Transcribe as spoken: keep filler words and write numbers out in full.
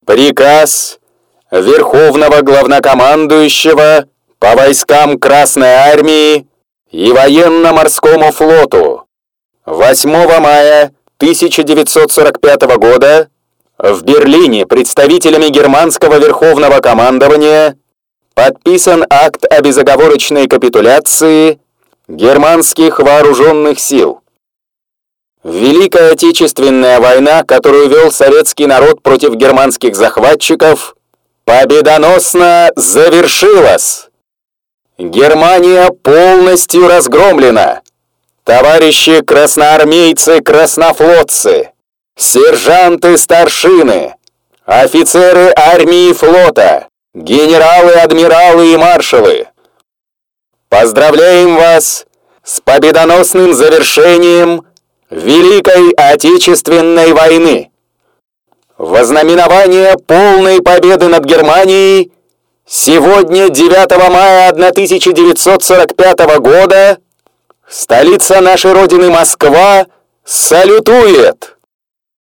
Приказ Верховного Главнокомандующего по войскам Красной Армии и Военно-Морскому флоту восьмого мая тысяча девятьсот сорок пятого года в Берлине представителями германского Верховного командования подписан акт о безоговорочной капитуляции германских вооруженных сил. Великая Отечественная война, которую вел советский народ против германских захватчиков, победоносно завершилась. Германия полностью разгромлена. Товарищи красноармейцы, краснофлотцы, сержанты, старшины, офицеры армии и флота, генералы, адмиралы и маршалы, поздравляем вас с победоносным завершением Великой Отечественной войны. Во знаменование полной победы над Германией сегодня, девятого мая тысяча девятьсот сорок пятого года, столица нашей Родины Москва салютует!